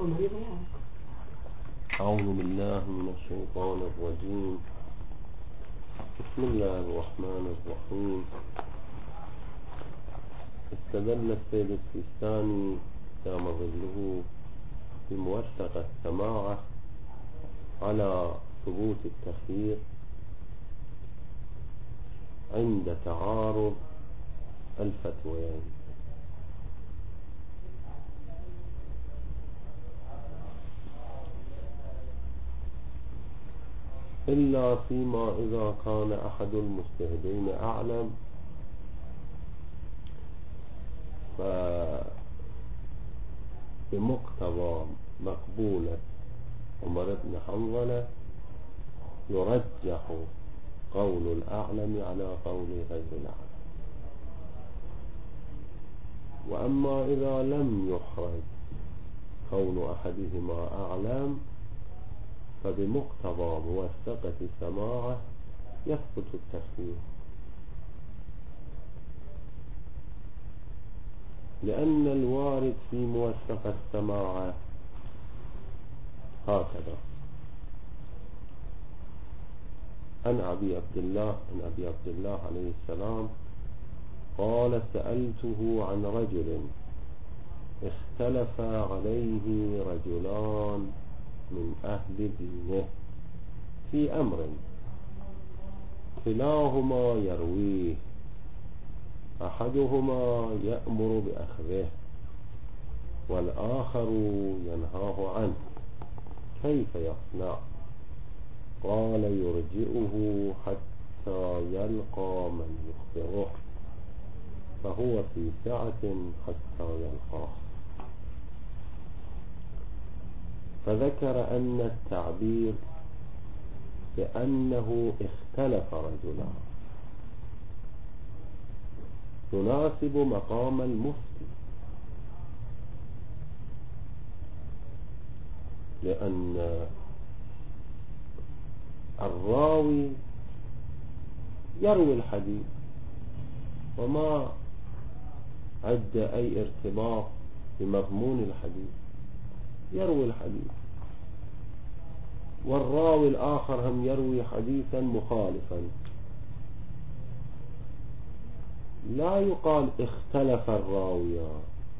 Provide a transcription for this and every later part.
أعوذ بالله من الشيطان الرجيم. بسم الله الرحمن الرحيم. استدل السيد السيستاني دام ظله بموثق السماعة على ثبوت التخيير عند تعارض الفتوين، إلا فيما إذا كان أحد المجتهدين أعلم، فبمقتضى مقبولة عمر بن حنظلة يرجح قول الأعلم على قول غير الأعلم. وأما إذا لم يحرج كون أحدهما أعلم، فبمقتضى موثقة سماعه يثبت التخيير، لأن الوارد في موثقة السماعه هكذا: عن أبي عبد الله عليه السلام قال: سألته عن رجل اختلف عليه رجلان من أهل دينه في أمر كلاهما يرويه، أحدهما يأمر بأخذه والآخر ينهاه عنه، كيف يصنع؟ قال: يرجئه حتى يلقى من يخبره، فهو في سعة حتى يلقاه. فذكر أن التعبير بأنه اختلف رجلان يناسب مقام المفتي، لأن الراوي يروي الحديث وما عد أي ارتباط بمضمون الحديث، يروي الحديث، والراوي الآخر هم يروي حديثا مخالفا، لا يقال اختلف الراويان،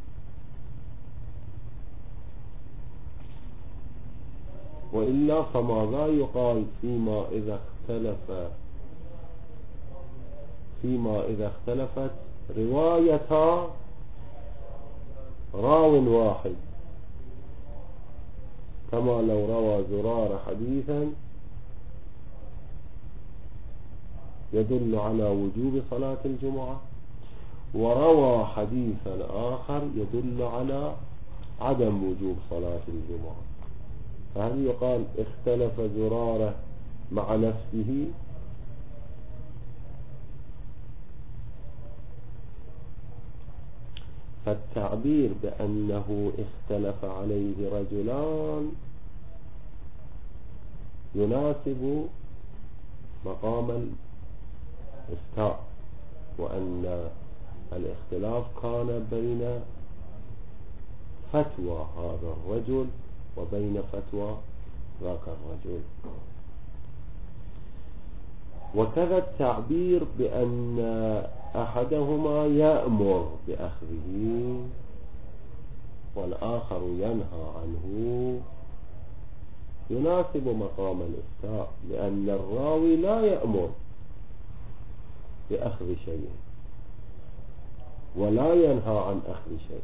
وإلا فماذا يقال فيما إذا اختلفت رواية راو واحد، كما لو روى زرار حديثا يدل على وجوب صلاة الجمعة، وروى حديثا آخر يدل على عدم وجوب صلاة الجمعة، فهل يقال اختلف زرارة مع نفسه؟ فالتعبير بأنه اختلف عليه رجلان يناسب مقام الإفتاء، وأن الاختلاف كان بين فتوى هذا الرجل وبين فتوى ذاك الرجل. وكذا التعبير بأن أحدهما يأمر بأخذه والآخر ينهى عنه يناسب مقام الإفتاء، لأن الراوي لا يأمر بأخذ شيء ولا ينهى عن أخذ شيء،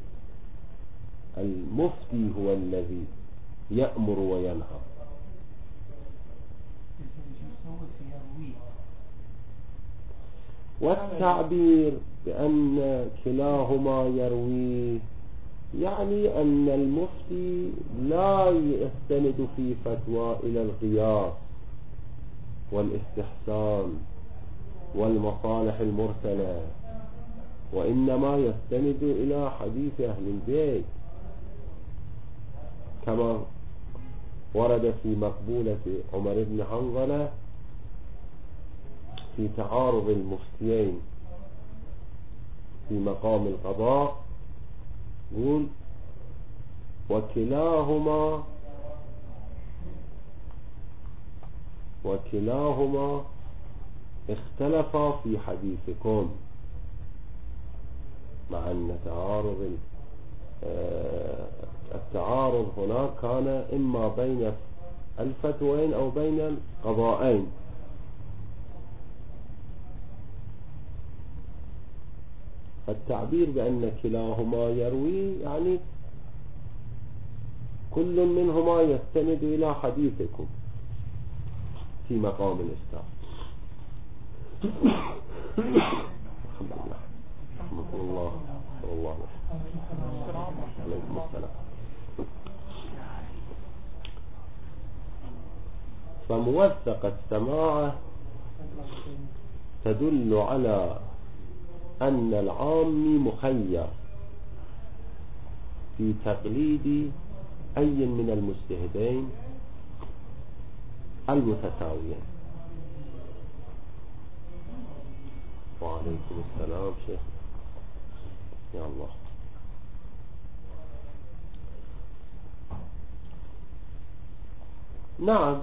المفتي هو الذي يأمر وينهى. والتعبير بأن كلاهما يرويه يعني أن المفتي لا يستند في فتوى إلى القياس والاستحسان والمصالح المرسلة، وإنما يستند إلى حديث أهل البيت، كما ورد في مقبولة عمر بن حنظلة في تعارض المفتيين في مقام القضاء، يقول: وكلاهما اختلفا في حديثكم، مع أن التعارض هنا كان إما بين الفتوين أو بين القضاءين. التعبير بأن كلاهما يروي يعني كل منهما يستند إلى حديثكم في مقام الإسلام. الحمد لله. رحمة الله صلى الله عليكم السلام. فموثق السماعة تدل على أن العام مخير في تقليد أي من المجتهدين المتساويين. وعليكم السلام شيخ. يا الله. نعم،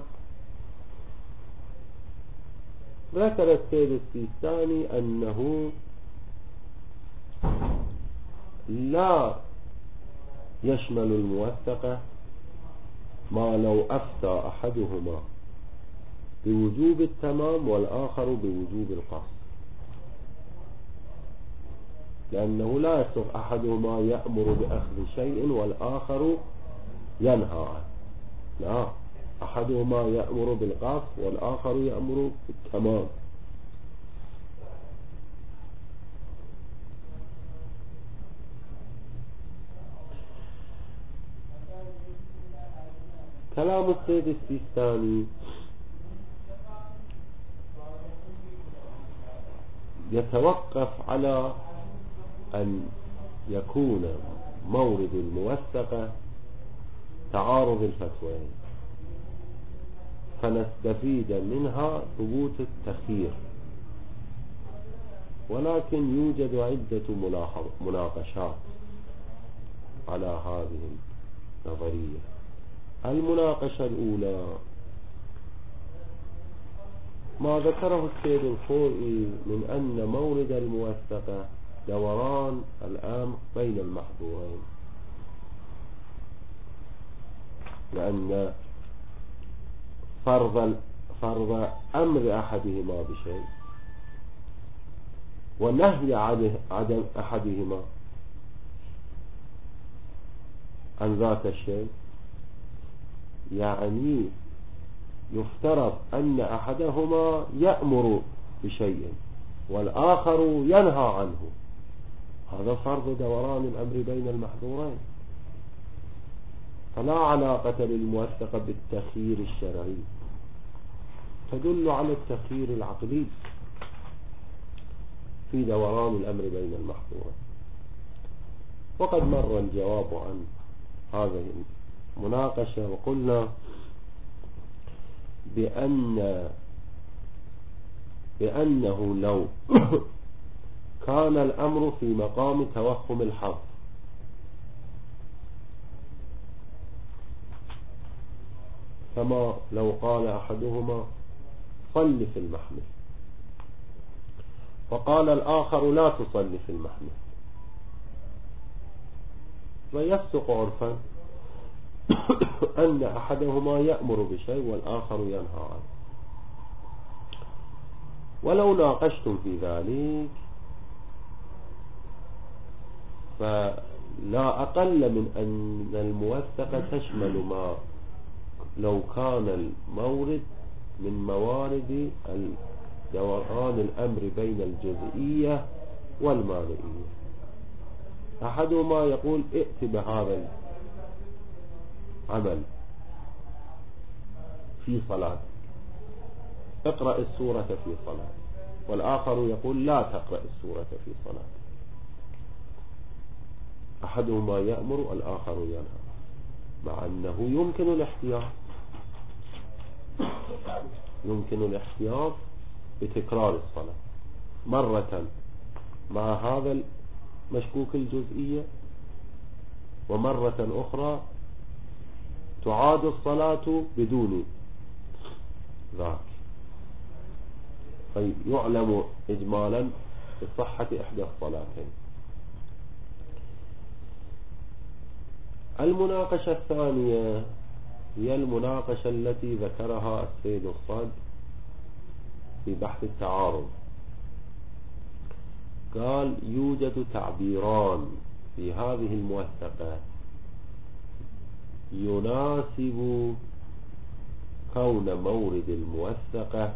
ذكر السيد السيستاني أنه لا يشمل الموثقة ما لو أفتى أحدهما بوجوب التمام والآخر بوجوب القصد، لأنه لا يصح أحدهما يأمر بأخذ شيء والآخر ينهى عنه، لا، أحدهما يأمر بالقصد والآخر يأمر بالتمام. كلام السيد السيستاني يتوقف على أن يكون مورد الموثقة تعارض الفتوين، فنستفيد منها ثبوت التخيير. ولكن يوجد عدة مناقشات على هذه النظرية. المناقشة الأولى ما ذكره السيد الخوئي من أن مورد الموثقة دوران الأمر بين المحظورين، لأن فرض أمر أحدهما بشيء ونهي عدم أحدهما عن ذات الشيء، يعني يفترض أن أحدهما يأمر بشيء والآخر ينهى عنه. هذا فرض دوران الأمر بين المحظورين، فلا علاقة للموثقة بالتخيير الشرعي، تدل على التخيير العقلي في دوران الأمر بين المحظورين. وقد مر الجواب عن هذه المناقشة، وقلنا بأنه لو كان الأمر في مقام توهم الحظ كما لو قال أحدهما صل في المحمل وقال الآخر لا تصل في المحمل، ويفسق عرفا أن أحدهما يأمر بشيء والآخر ينهى عنه. ولو ناقشتم في ذلك فلا أقل من أن الموثقة تشمل ما لو كان المورد من موارد دوران الأمر بين الجزئية والمانئية. أحدهما يقول ائت بهذا العمل في صلاة، اقرأ السورة في صلاة، والآخر يقول لا تقرأ السورة في صلاة. أحدهما يأمر والآخر ينهى، مع أنه يمكن الاحتياط بتكرار الصلاة مرة مع هذا المشكوك الجزئية، ومرة أخرى تعاد الصلاة بدون ذاك. فيعلم إجمالا بصحة إحدى الصلاتين. المناقشة الثانية هي المناقشة التي ذكرها السيد الصدر في بحث التعارض. قال يوجد تعبيران في هذه الموثقة يناسب كون مورد الموثقة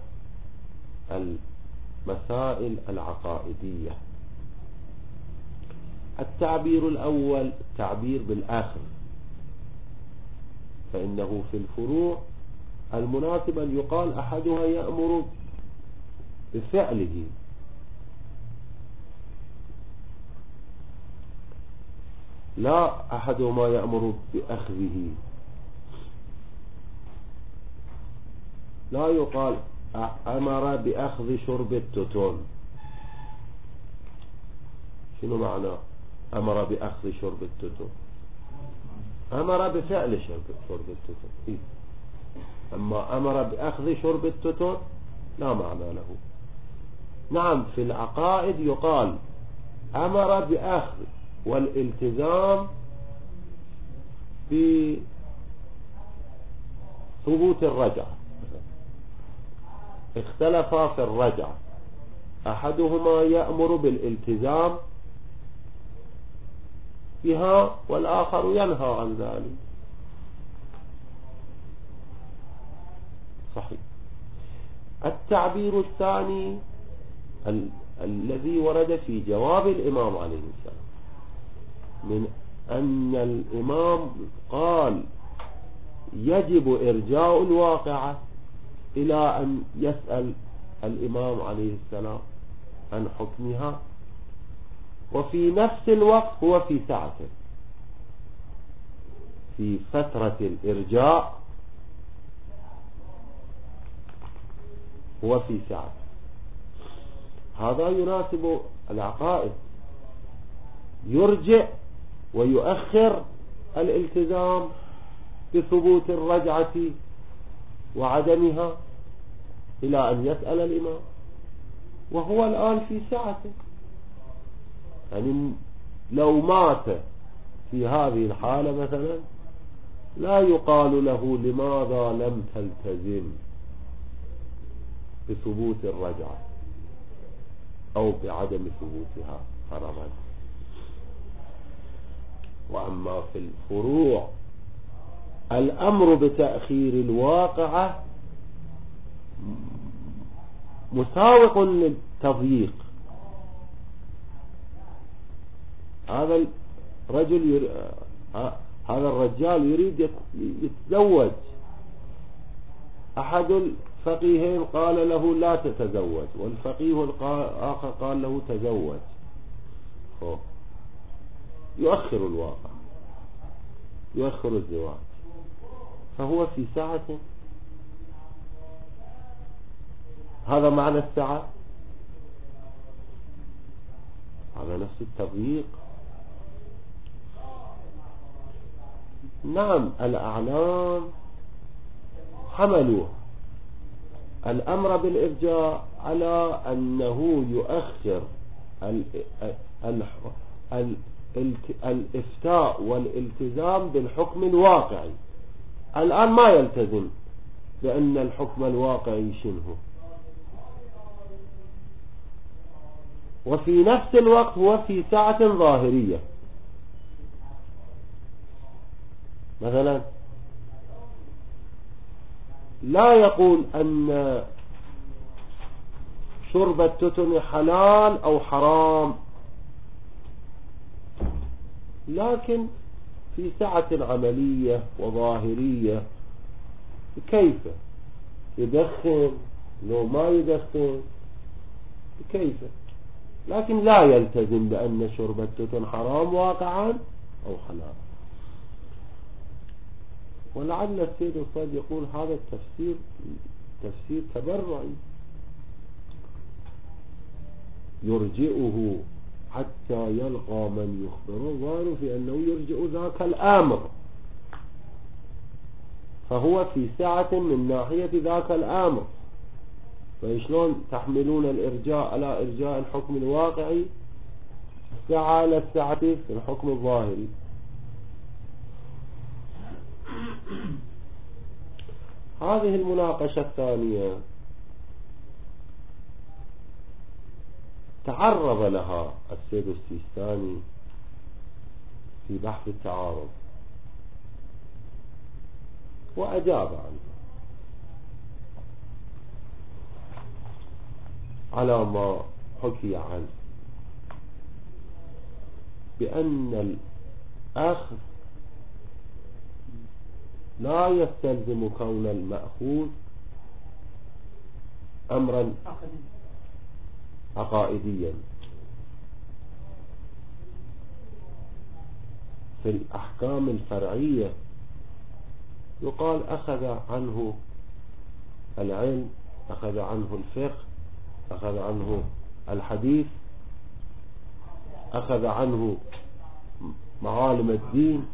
المسائل العقائدية. التعبير الأول تعبير بالآخر، فإنه في الفروع المناسب أن يقال أحدها يأمر بفعله، لا أحدهما يأمر بأخذه. لا يقال أمر بأخذ شرب التتون. شنو معنى أمر بأخذ شرب التتون؟ أمر بفعل شرب التتون. أما أمر بأخذ شرب التتون لا معنى له. نعم في العقائد يقال أمر بأخذ والالتزام بثبوت الرجعة. اختلفا في الرجعة، أحدهما يأمر بالالتزام بها والآخر ينهى عن ذلك. صحيح. التعبير الثاني الذي ورد في جواب الإمام عليه السلام من أن الإمام قال يجب إرجاء الواقعة إلى أن يسأل الإمام عليه السلام عن حكمها، وفي نفس الوقت هو في ساعته، في فترة الإرجاء هو في ساعته. هذا يناسب العقائد، يرجع ويؤخر الالتزام بثبوت الرجعة وعدمها إلى أن يسأل الإمام، وهو الآن في ساعته. يعني لو مات في هذه الحالة مثلا لا يقال له لماذا لم تلتزم بثبوت الرجعة أو بعدم ثبوتها فرضا. وأما في الفروع الأمر بتأخير الواقعة مساوق للتضييق. هذا الرجال يريد يتزوج، أحد الفقيهين قال له لا تتزوج، والفقيه الآخر قال له تزوج. يؤخر الواقع، يؤخر الزواج، فهو في ساعة. هذا معنى الساعة، هذا نفس التضييق. نعم الأعلام حملوا الأمر بالإرجاء على أنه يؤخر الإفتاء والالتزام بالحكم الواقعي. الآن ما يلتزم بأن الحكم الواقعي شنه، وفي نفس الوقت هو في ساعة ظاهرية. مثلا لا يقول أن شرب التتن حلال أو حرام، لكن في ساعة عملية وظاهرية كيف يدخن لو ما يدخن كيف، لكن لا يلتزم بأن شرب التتن حرام واقعا أو حلال. ولعل السيد الصاد يقول هذا التفسير تفسير تبرعي، يرجئه حتى يلقى من يخبره، ظاهر في أنه يرجئ ذاك الآمر فهو في سعة من ناحية ذاك الأمر. فشلون تحملون الإرجاء على إرجاء الحكم الواقعي، السعة على السعة في الحكم الظاهري؟ هذه المناقشة الثانية تعرض لها السيد السيستاني في بحث التعارض وأجاب عنه على ما حكي عنه بأن الأخذ لا يستلزم كون المأخوذ أمرا عقائديا. في الأحكام الفرعية يقال أخذ عنه العلم، أخذ عنه الفقه، أخذ عنه الحديث، أخذ عنه معالم الدين.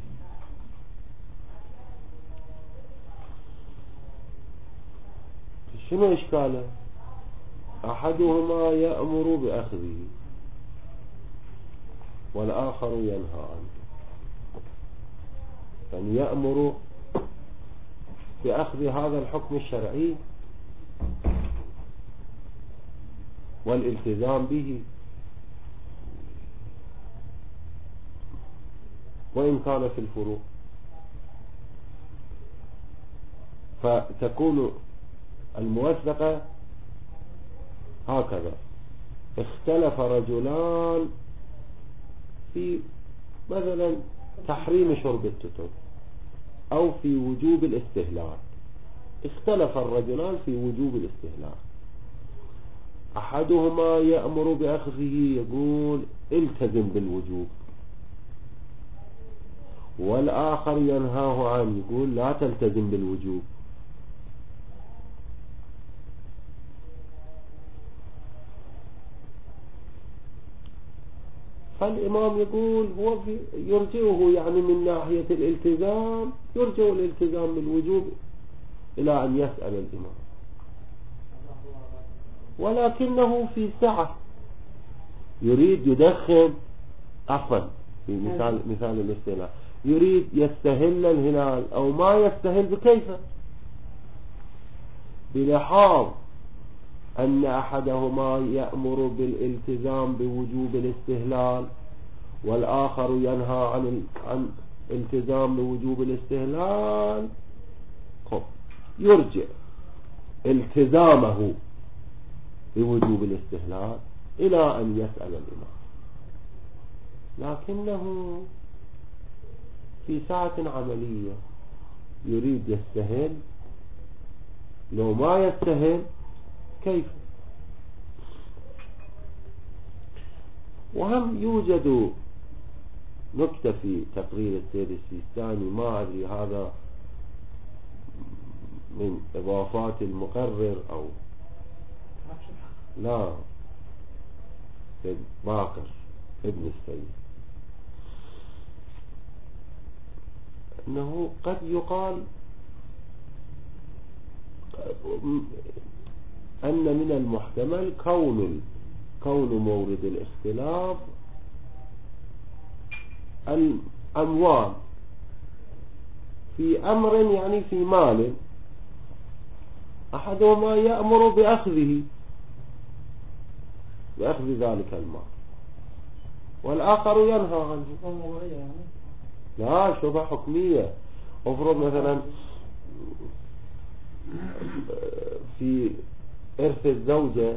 شنو إشكاله؟ أحدهما يأمر بأخذه والآخر ينهى عنه. يعني يأمر بأخذ هذا الحكم الشرعي والالتزام به وإن كان في الفروع، فتكون الموثقة هكذا: اختلف رجلان في مثلا تحريم شرب التتر أو في وجوب الاستهلاك. اختلف الرجلان في وجوب الاستهلاك، أحدهما يأمر بأخذه يقول التزم بالوجوب، والآخر ينهاه عنه يقول لا تلتزم بالوجوب. فالإمام يقول هو يرجعه، يعني من ناحية الالتزام يرجع الالتزام بالوجوب إلى أن يسأل الإمام، ولكنه في سعة يريد يدخن عفوا في مثال الاستهلال، يريد يستهل الهلال أو ما يستهل بكيف، بلحاظ أن أحدهما يأمر بالالتزام بوجوب الاستهلال والآخر ينهى عن التزام بوجوب الاستهلال، يرجع التزامه بوجوب الاستهلال إلى أن يسأل الإمام. لكنه في ساعة عملية يريد يستهل، لو ما يستهل كيف؟ وهم يوجد نكتة في تقرير السيد السيستاني، ما أدري هذا من إضافات المقرر أو لا، سيد باقر ابن السيد، أنه قد يقال أن من المحتمل كون مورد الاختلاف الأموال في أمر، يعني في مال، أحدهما يأمر بأخذ ذلك المال والآخر ينهى عنه. لا، شبهة حكمية. افرض مثلا في إرث الزوجة،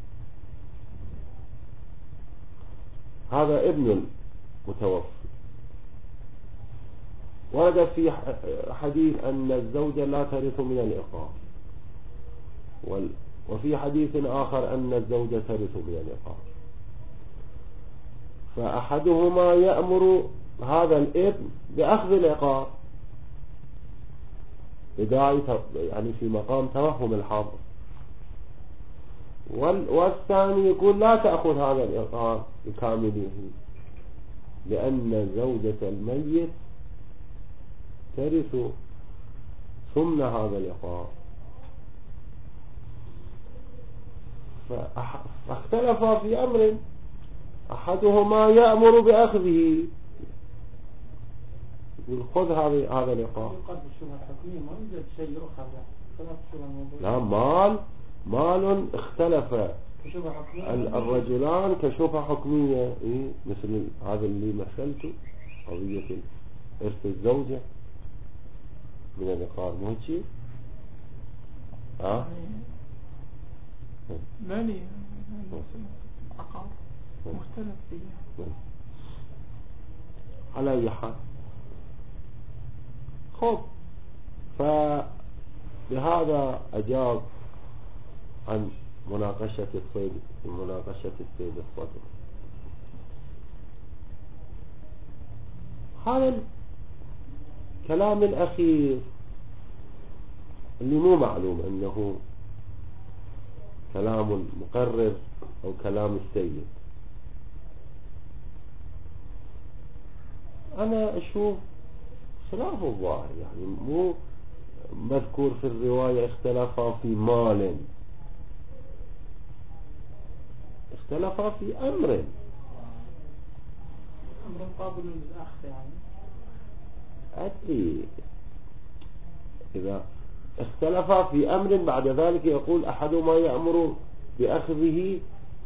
هذا ابن المتوفي، ورد في حديث أن الزوجة لا ترث من الإقامة، وفي حديث آخر أن الزوجة ترث من الإقامة. فأحدهما يأمر هذا الابن بأخذ العقار بداعي، يعني في مقام توهم الحاضر، والثاني يقول لا تأخذ هذا العقار بكامله، لأن زوجة الميت ترث ثمن هذا الإقرار. فاختلفا في أمر، أحدهما يأمر بأخذه، يقول خذ هذا الإقرار. لا، مال اختلف الرجلان كشبهة حكمية، مثل هذا اللي مثلته، قضية إرث الزوجة من الإقرار، مو هيك؟ مالي عقار مختلف فيه. على أي حال، خب، فبهذا أجاب عن مناقشة الصيد الصدر. هذا الكلام الأخير اللي مو معلوم أنه كلام المقرر أو كلام السيد، أنا أشوف خلاف الظاهر، يعني مو مذكور في الرواية اختلفا في مال، اختلفا في أمر قابل للأخذ. يعني أدري إذا اختلفا في أمر بعد ذلك يقول أحدهما يأمر بأخذه،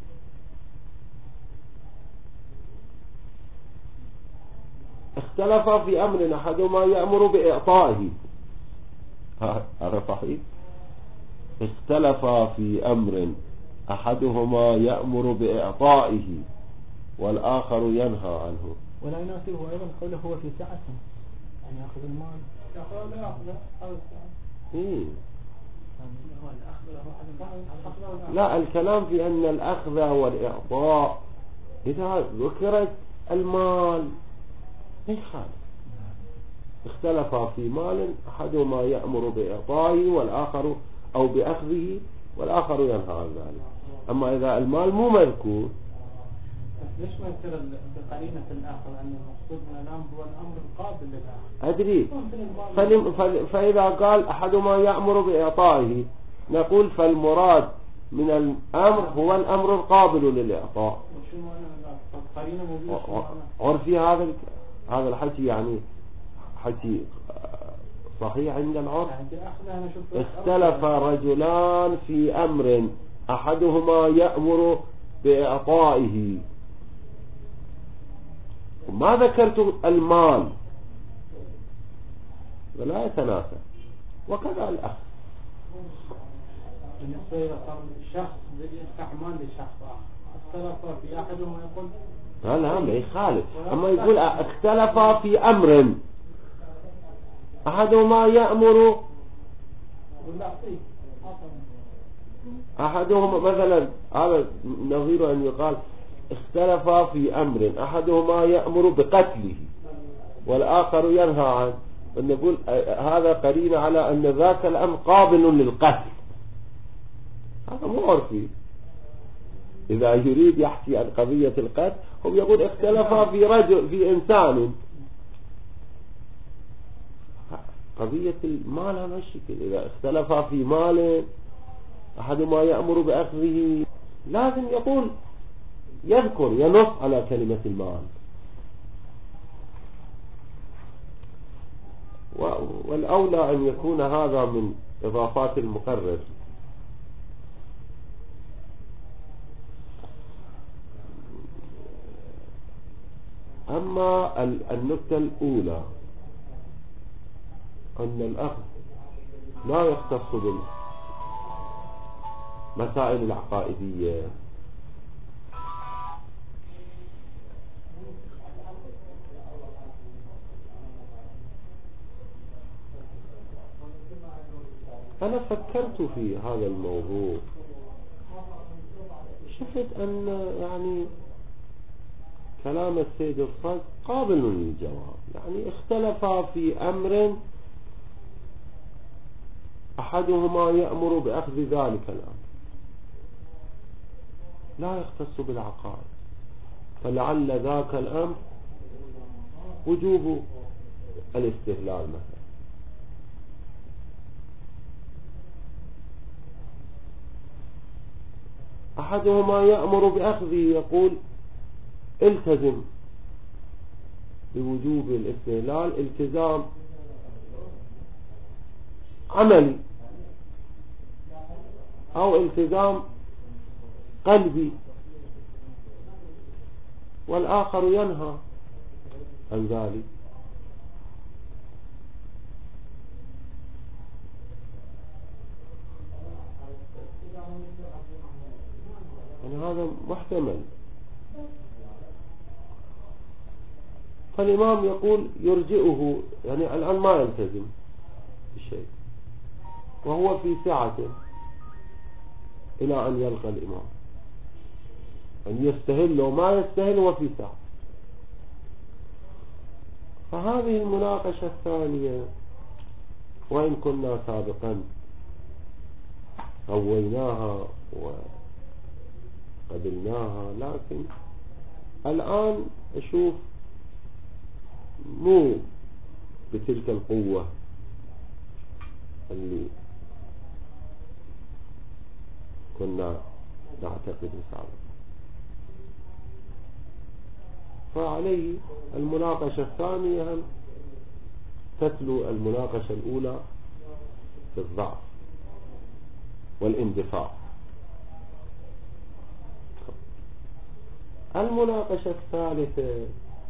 اختلفا في أمر أحدهما يأمر بإعطائه، هذا صحيح. اختلفا في أمر أحدهما يأمر بإعطائه والآخر ينهى عنه. ولا يناسبه أيضا قوله هو في سعة، يعني يأخذ المال لا، الكلام في أن الأخذ والإعطاء إذا ذكرت المال يخالف. اختلفا في مال أحدهما يأمر بإعطائه والآخر أو بأخذه والآخر ينهى عن ذلك. أما إذا المال مو مذكور، ليش ما يصير بقرينة الآخر أن المقصود من الأمر هو الأمر القابل للآخر؟ أدري. فإذا قال أحدهما يأمر بإعطائه نقول فالمراد من الأمر هو الأمر القابل للإعطاء. عرفي هذا الحكي، يعني حكي صحيح عند العرف. اختلف رجلان في أمر أحدهما يأمر بإعطائه، ما ذكرت المال ولا يتناسب، وكذا الأخذ. بالنسبة إلى الشخص استعمال لشخص آخر، اختلف في أحدهما يقول لا ما يخالف. أما يقول اختلف في أمر أحدهما يأمر، أحدهما مثلا هذا نظير أن يقال اختلف في أمر أحدهما يأمر بقتله والآخر ينهى عنه، نقول هذا قرين على أن ذاك الأمر قابل للقتل. هذا مو عرفي. إذا يريد يحكي عن قضية القتل هو يقول اختلف في رجل في إنسان. قضية المال هذا الشكل، إذا اختلف في مال أحدهما يأمر بأخذه لازم يقول يذكر ينص على كلمة المال. والأولى أن يكون هذا من إضافات المقرر. أما النكتة الأولى أن الأخذ لا يختص بالمسائل العقائدية، أنا فكرت في هذا الموضوع، شفت أن يعني كلام السيد الصدر قابل للجواب. يعني اختلف في أمر أحدهما يأمر بأخذ ذلك الأمر، لا يختص بالعقائد، فلعل ذاك الأمر وجوب الاستهلال مثلا، أحدهما يأمر بأخذه، يقول التزم بوجوب الاستهلال التزام عملي أو التزام قلبي، والآخر ينهى عن ذلك. يعني هذا محتمل. فالإمام يقول يرجئه، يعني الآن ما يلتزم بالشيء وهو في سعته إلى أن يلقى الإمام، أن يستهل وما يستهل وفي سعته. فهذه المناقشة الثانية وإن كنا سابقا رويناها وقبلناها، لكن الآن أشوف مو بتلك القوة اللي كنا نعتقد سابقا. فعليه المناقشة الثانية هم تتلو المناقشة الأولى بالضعف والاندفاع. المناقشة الثالثة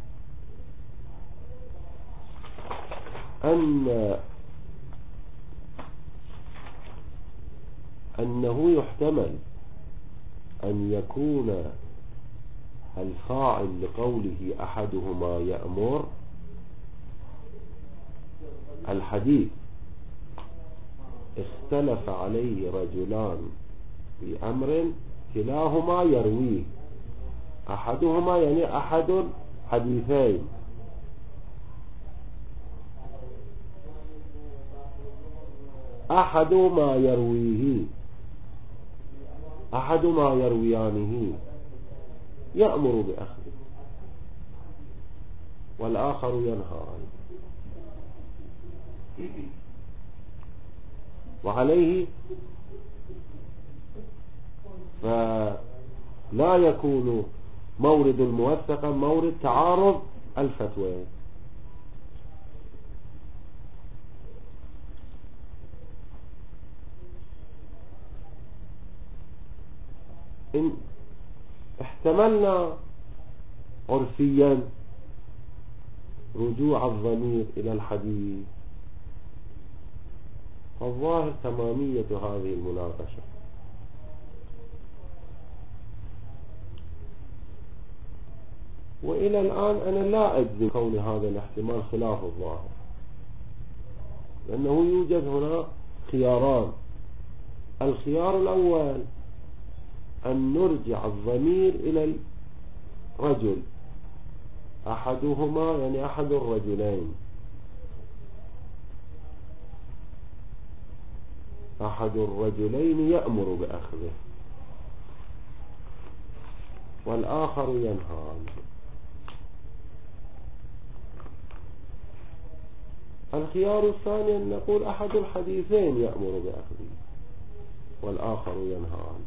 أنه يحتمل أن يكون الفاعل لقوله أحدهما يأمر الحديث اختلف عليه رجلان في أمر كلاهما يرويه، أحدهما يعني أحد حديثين، أحد ما يرويه، أحد ما يرويانه يأمر بأخذه والآخر ينهى عنه. وعليه فلا يكون مورد الموثقة مورد تعارض الفتوى. إن احتملنا عرفيا رجوع الضمير إلى الحديث، فالظاهر تمامية هذه المناقشة. وإلى الآن أنا لا أجزم كون هذا الاحتمال خلاف الظاهر، لأنه يوجد هنا خياران. الخيار الأول أن نرجع الضمير إلى الرجل، أحدهما يعني أحد الرجلين، أحد الرجلين يأمر بأخذه والآخر ينهى عنه. الخيار الثاني أن نقول أحد الحديثين يأمر بأخذه والآخر ينهى عنه.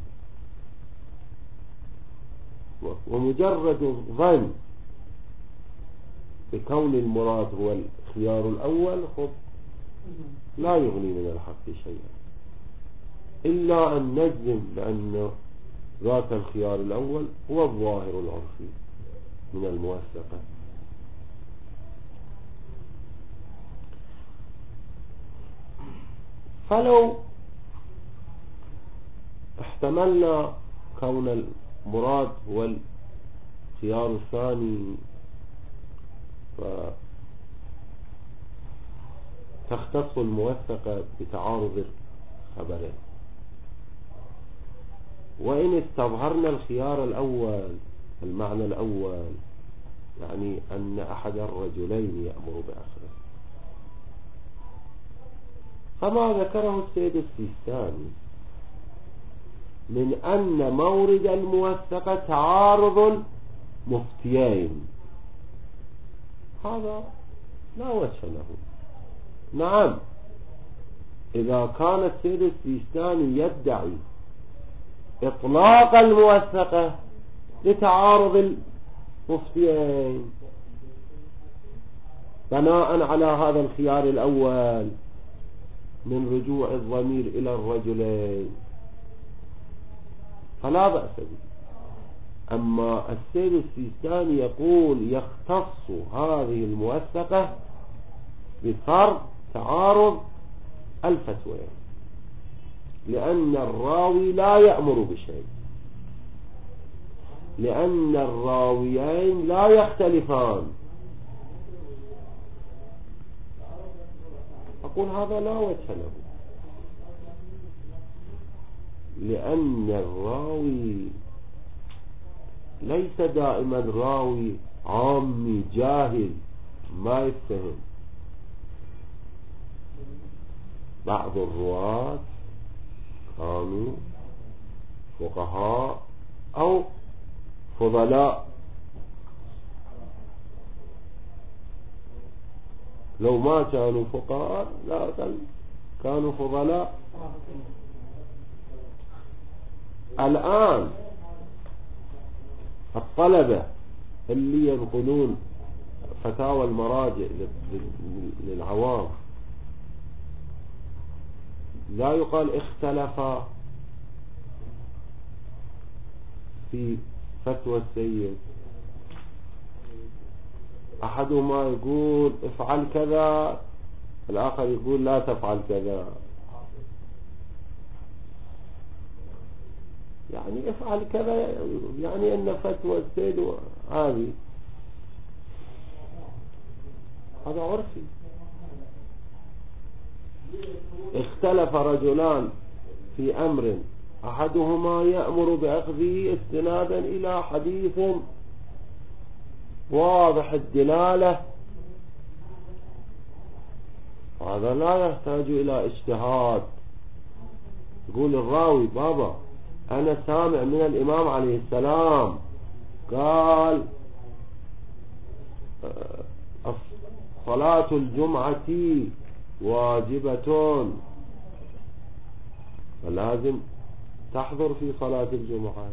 ومجرد الظن بكون المراد هو الخيار الأول لا يغني من الحق شيئا، إلا أن نجزم بأن ذات الخيار الأول هو الظاهر العرفي من الموثقة. فلو احتملنا كون المراد هو الخيار الثاني فتختص الموثقة بتعارض الخبرين، وإن استظهرنا الخيار الأول المعنى الأول يعني أن أحد الرجلين يأمر بأخذه، فما ذكره السيد السيستاني من أن مورد الموثقة تعارض مفتيين، هذا لا وجه له. نعم، إذا كان السيد السيستاني يدعي إطلاق الموثقة لتعارض المفتيين بناء على هذا الخيار الأول من رجوع الضمير إلى الرجلين، فلا بأس به. أما السيد السيستاني يقول يختص هذه الموثقة بفرض تعارض الفتوين، لأن الراوي لا يأمر بشيء، لأن الراويين لا يختلفان. أقول هذا لا وجه له، لأن الراوي ليس دائما راوي عامي جاهل ما يفهم. بعض الرواة كانوا فقهاء أو فضلاء، لو ما كانوا فقهاء لا كانوا فضلاء. الآن الطلبة اللي ينقلون فتاوى المراجع للعوام لا يقال اختلفا في فتوى السيد، أحدهما يقول افعل كذا، الآخر يقول لا تفعل كذا. يعني افعل كذا يعني أن فتوى السيد هذه، هذا عرفي. اختلف رجلان في أمر أحدهما يأمر بأخذه استنادا إلى حديث واضح الدلالة، هذا لا يحتاج إلى اجتهاد. يقول الراوي بابا أنا سامع من الإمام عليه السلام قال صلاة الجمعة واجبة، فلازم تحضر في صلاة الجمعة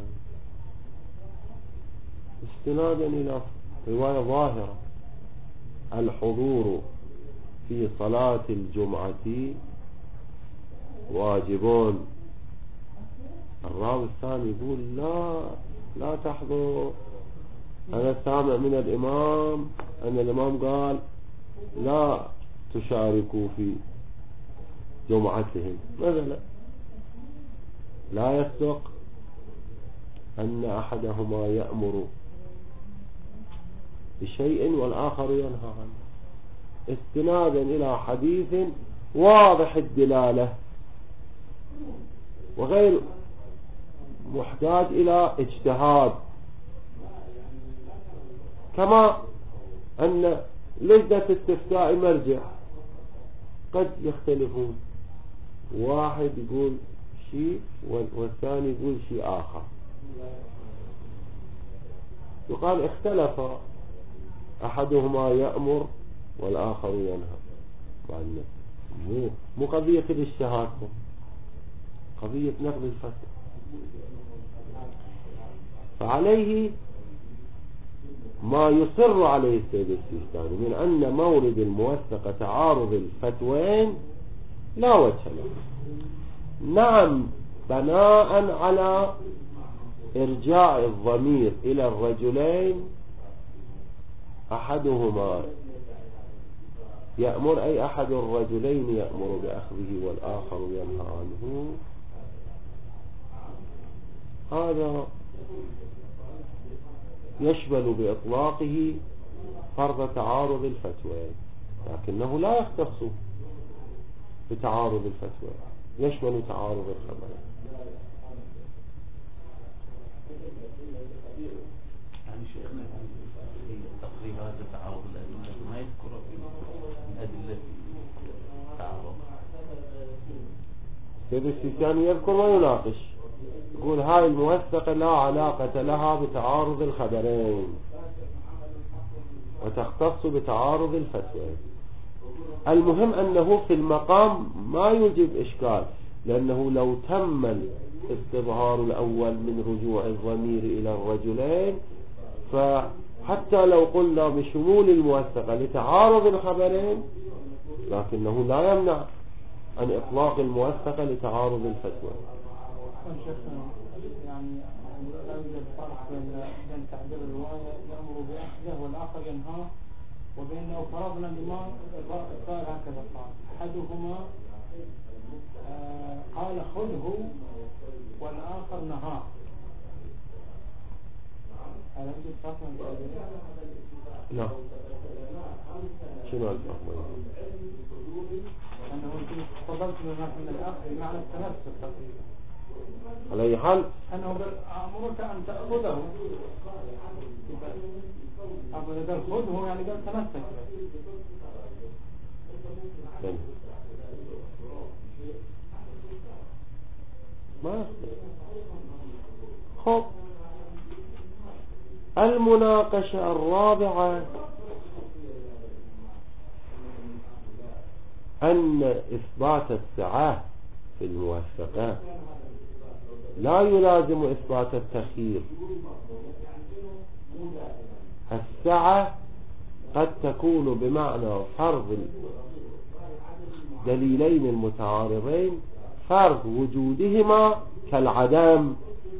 استنادا إلى رواية ظاهرة الحضور في صلاة الجمعة واجبون. الراوي الثاني يقول لا تحضر، أنا سامع من الإمام أن الإمام قال لا تشاركوا في جمعتهم مثلا. لا يصدق أن أحدهما يأمر بشيء والآخر ينهى عنه استنادا إلى حديث واضح الدلالة وغير محتاج إلى اجتهاد. كما أن لجنة استفتاء مرجع قد يختلفون، واحد يقول شيء والثاني يقول شيء آخر، يقال اختلف أحدهما يأمر والآخر ينهى، مع أنه مو قضية الاجتهاد، قضية نقل الفتوى. فعليه ما يصر عليه السيد السيستاني من أن مورد الموثقة تعارض الفتوين لا وجه له. نعم بناء على إرجاع الضمير إلى الرجلين، أحدهما يأمر أي أحد الرجلين يأمر بأخذه والآخر ينهى عنه، هذا يشمل بإطلاقه فرض تعارض الفتوين، لكنه لا يختص بتعارض الفتوين، يشمل تعارض الخبرين. يعني شيخنا في تقرير هذا تعارض الأدلة ما يذكر في الأدلة تعارض. السيد السيستاني يذكر ويناقش، يقول هاي الموثقة لا علاقة لها بتعارض الخبرين وتختص بتعارض الفتوين. المهم أنه في المقام ما يوجب إشكال، لأنه لو تم استظهار الأول من رجوع الضمير إلى الرجلين، فحتى لو قلنا بشمول الموثقة لتعارض الخبرين لكنه لا يمنع عن إطلاق الموثقة لتعارض الفتوى. يعني لا يوجد فرق بين تعبير الرواية يأمر بأخذه والآخر ينهاه، وبين لو فرضنا الإمام السائل هكذا قال أحدهما قال خذه والآخر نهاه، هل يوجد فرق بين التعبيرين؟ لا. شنو الفرق؟ أنه فضلت من الأخذ بمعنى التمسك تقريبا. على أي حال أنه أمرك أن تأخذه، قال خذه يعني قال تمسك به. ما خب. المناقشة الرابعة أن إثبات السعة في الموثقات لا يلازم إثبات التخيير. السعة قد تكون بمعنى فرض الدليلين المتعارضين فرض وجودهما كالعدم،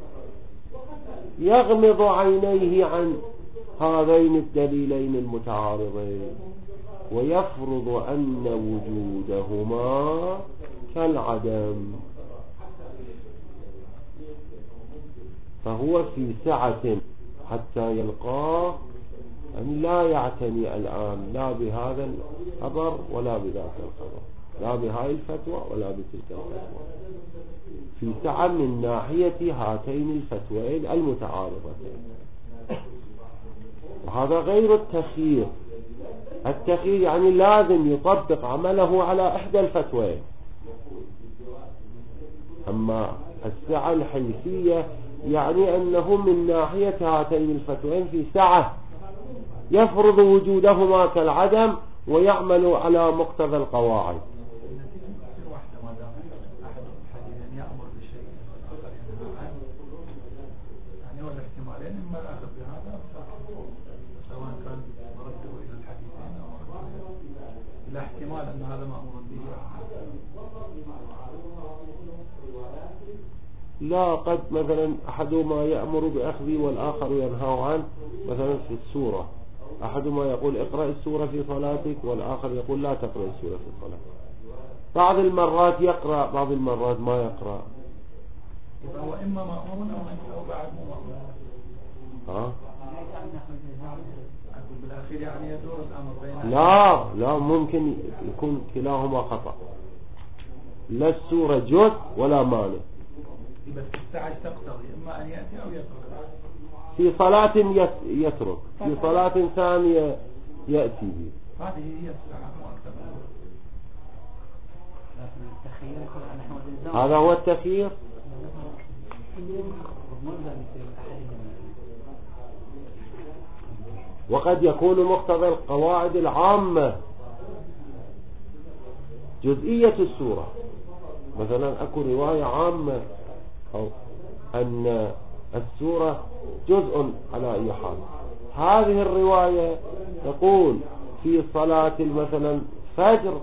يغمض عينيه عن هذين الدليلين المتعارضين ويفرض أن وجودهما كالعدم، فهو في سعة حتى يلقاه أن لا يعتني الآن لا بهذا الخبر ولا بذاك الخبر، لا بهاي الفتوى ولا بتلك الفتوى، في سعة من ناحية هاتين الفتوين المتعارضتين. وهذا غير التخيير. التخيير يعني لازم يطبق عمله على إحدى الفتوين، أما السعة الحيثية يعني أنه من ناحية هاتين الفتوين في سعة يفرض وجودهما كالعدم ويعمل على مقتضى القواعد. لا احتمال أن هذا مأمور به. لا، قد مثلا أحدهما يأمر بأخذه والآخر ينهى عنه. مثلا في السورة أحدهما يقول اقرأ السورة في صلاتك والآخر يقول لا تقرأ السورة في صلاتك. بعض المرات يقرأ بعض المرات ما يقرأ. هو إما مأمور أو بعد مأمور. بالأخير يعني يدور الأمر بين لا ممكن يكون كلاهما خطأ، لا السورة جزء ولا مانع. بس الساعة تقتضي إما أن يأتي أو يترك. في صلاة يترك، في صلاة ثانية يأتي به. هذه هي الساعة مؤكدة. هذا هو التخيير. وقد يكون مقتضى القواعد العامة جزئية السورة. مثلا أكو رواية عامة أو أن السورة جزء على أي حال. هذه الرواية تقول في صلاة مثلا فجر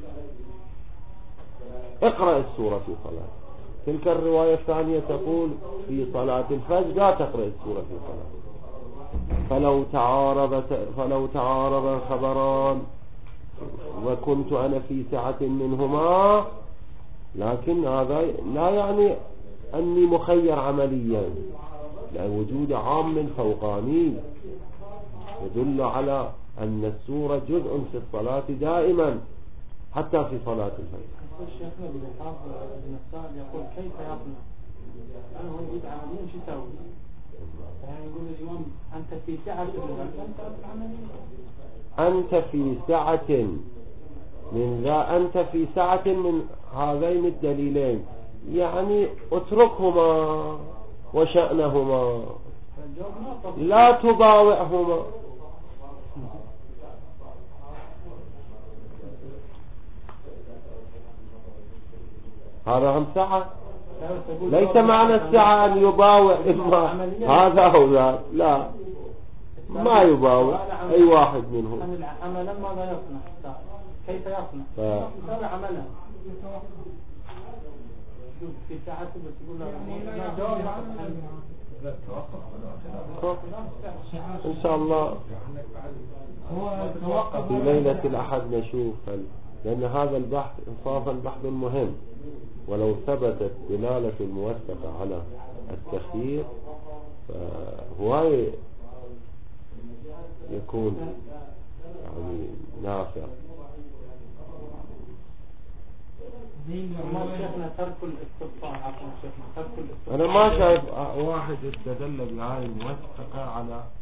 اقرأ السورة في صلاة، تلك الرواية الثانية تقول في صلاة الفجر لا تقرأ السورة في صلاة. فلو تعارض الخبران وكنت أنا في سعة منهما، لكن هذا لا يعني أني مخير عمليا، لأن وجود عام فوقاني يدل على أن السورة جزء في الصلاة دائما حتى في صلاة الفجر. الشيخنا بالإحاط المسائل يقول كيف يقنع؟ أنا هو يريد عمليا شو يسوي؟ يعني يقول الإمام أنت في سعة أنت في سعة من ذا، أنت في سعة من هذين الدليلين، يعني اتركهما وشأنهما لا تضاوعهما. هذا هم سعة ليس معنى السعة أن يباوع إما هذا أو ذاك، لا، ما يباوع أي واحد منهم. عملا ماذا يصنع؟ كيف يصنع؟ يسوي عملا في ساعة بتقول له إن شاء الله في ليلة الأحد نشوف لأن هذا البحث إنصافا بحث مهم، ولو ثبتت دلالة الموثقة على التخيير فهو يكون يعني نافع. أنا ما شايف واحد استدل بهذه الموثقة على